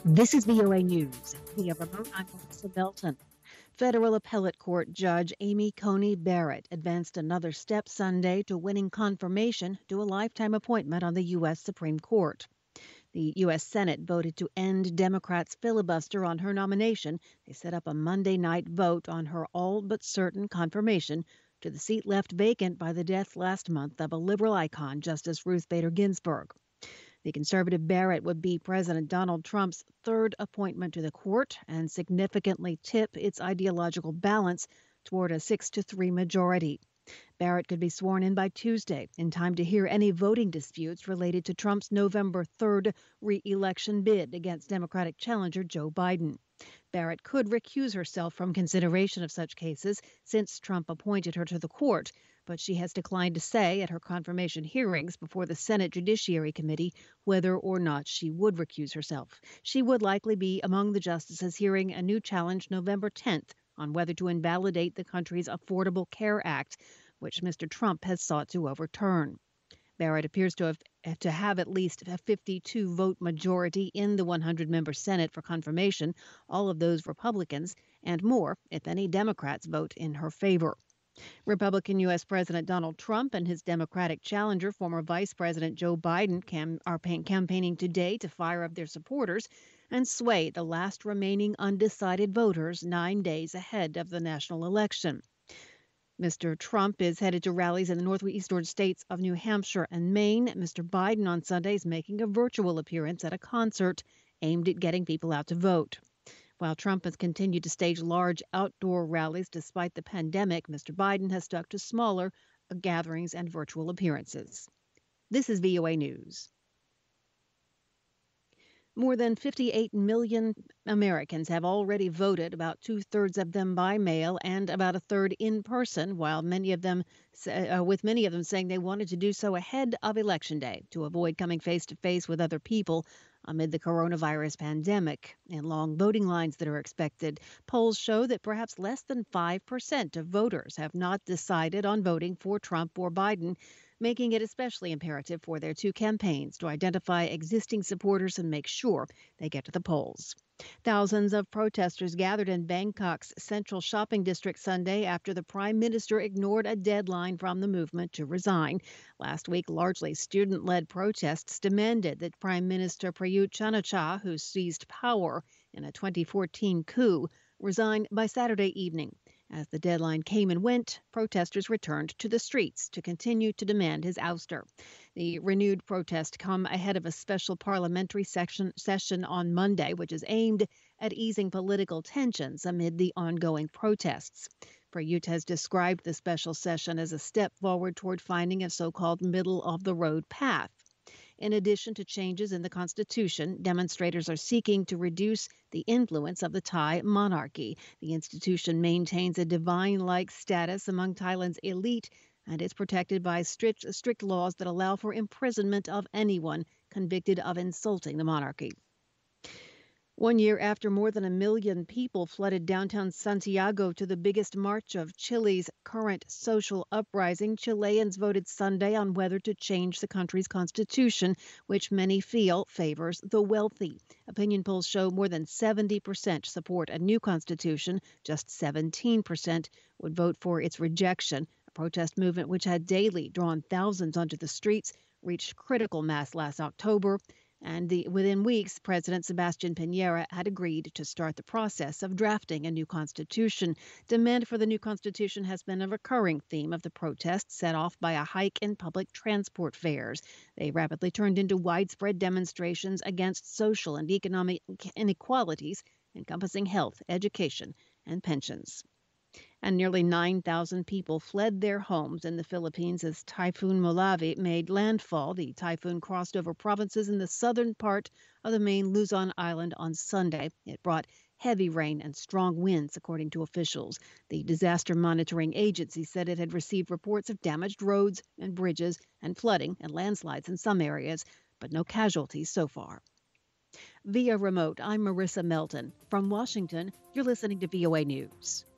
This is VOA News. Via remote, I'm Melissa Belton. Federal Appellate Court Judge Amy Coney Barrett advanced another step Sunday to winning confirmation to a lifetime appointment on the U.S. Supreme Court. The U.S. Senate voted to end Democrats' filibuster on her nomination. They set up a Monday night vote on her all but certain confirmation to the seat left vacant by the death last month of a liberal icon, Justice Ruth Bader Ginsburg. The conservative Barrett would be President Donald Trump's third appointment to the court and significantly tip its ideological balance toward a 6-3 majority. Barrett could be sworn in by Tuesday in time to hear any voting disputes related to Trump's November 3rd re-election bid against Democratic challenger Joe Biden. Barrett could recuse herself from consideration of such cases since Trump appointed her to the court, but she has declined to say at her confirmation hearings before the Senate Judiciary Committee whether or not she would recuse herself. She would likely be among the justices hearing a new challenge November 10th on whether to invalidate the country's Affordable Care Act, which Mr. Trump has sought to overturn. Barrett appears to have at least a 52-vote majority in the 100-member Senate for confirmation, all of those Republicans, and more if any Democrats vote in her favor. Republican U.S. President Donald Trump and his Democratic challenger, former Vice President Joe Biden, are campaigning today to fire up their supporters and sway the last remaining undecided voters 9 days ahead of the national election. Mr. Trump is headed to rallies in the northeastern states of New Hampshire and Maine. Mr. Biden on Sunday is making a virtual appearance at a concert aimed at getting people out to vote. While Trump has continued to stage large outdoor rallies despite the pandemic, Mr. Biden has stuck to smaller gatherings and virtual appearances. This is VOA News. More than 58 million Americans have already voted, about two-thirds of them by mail and about a third in person, while many of them saying they wanted to do so ahead of Election Day to avoid coming face-to-face with other people amid the coronavirus pandemic and long voting lines that are expected. Polls show that perhaps less than 5% of voters have not decided on voting for Trump or Biden, making it especially imperative for their two campaigns to identify existing supporters and make sure they get to the polls. Thousands of protesters gathered in Bangkok's central shopping district Sunday after the prime minister ignored a deadline from the movement to resign. Last week, largely student-led protests demanded that Prime Minister Prayut Chan-o-cha, who seized power in a 2014 coup, resign by Saturday evening. As the deadline came and went, protesters returned to the streets to continue to demand his ouster. The renewed protest come ahead of a special parliamentary session on Monday, which is aimed at easing political tensions amid the ongoing protests. Prayut has described the special session as a step forward toward finding a so-called middle-of-the-road path. In addition to changes in the Constitution, demonstrators are seeking to reduce the influence of the Thai monarchy. The institution maintains a divine-like status among Thailand's elite and is protected by strict laws that allow for imprisonment of anyone convicted of insulting the monarchy. 1 year after more than 1 million people flooded downtown Santiago to the biggest march of Chile's current social uprising, Chileans voted Sunday on whether to change the country's constitution, which many feel favors the wealthy. Opinion polls show more than 70% support a new constitution. Just 17% would vote for its rejection. A protest movement which had daily drawn thousands onto the streets reached critical mass last October. And within weeks, President Sebastián Piñera had agreed to start the process of drafting a new constitution. Demand for the new constitution has been a recurring theme of the protests, set off by a hike in public transport fares. They rapidly turned into widespread demonstrations against social and economic inequalities encompassing health, education, and pensions. And nearly 9,000 people fled their homes in the Philippines as Typhoon Molavi made landfall. The typhoon crossed over provinces in the southern part of the main Luzon island on Sunday. It brought heavy rain and strong winds, according to officials. The Disaster Monitoring Agency said it had received reports of damaged roads and bridges and flooding and landslides in some areas, but no casualties so far. Via remote, I'm Marissa Melton. From Washington, you're listening to VOA News.